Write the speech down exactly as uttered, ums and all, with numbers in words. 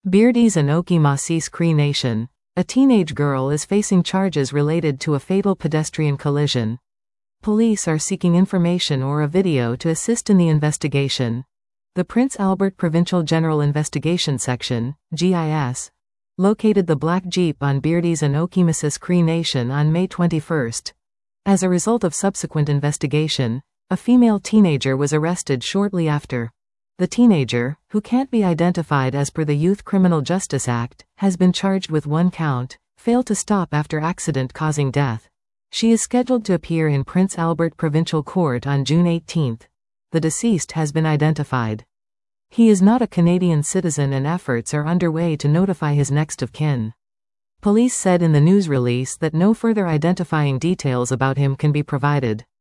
Beardies and Okimasi Cree Nation. A teenage girl is facing charges related to a fatal pedestrian collision. Police are seeking information or a video to assist in the investigation. The Prince Albert Provincial General Investigation Section, G I S, located the black Jeep on Beardies and Okimasi Cree Nation on May twenty-first. As a result of subsequent investigation, a female teenager was arrested shortly after. The teenager, who can't be identified as per the Youth Criminal Justice Act, has been charged with one count, failed to stop after accident causing death. She is scheduled to appear in Prince Albert Provincial Court on June eighteenth. The deceased has been identified. He is not a Canadian citizen and efforts are underway to notify his next of kin. Police said in the news release that no further identifying details about him can be provided.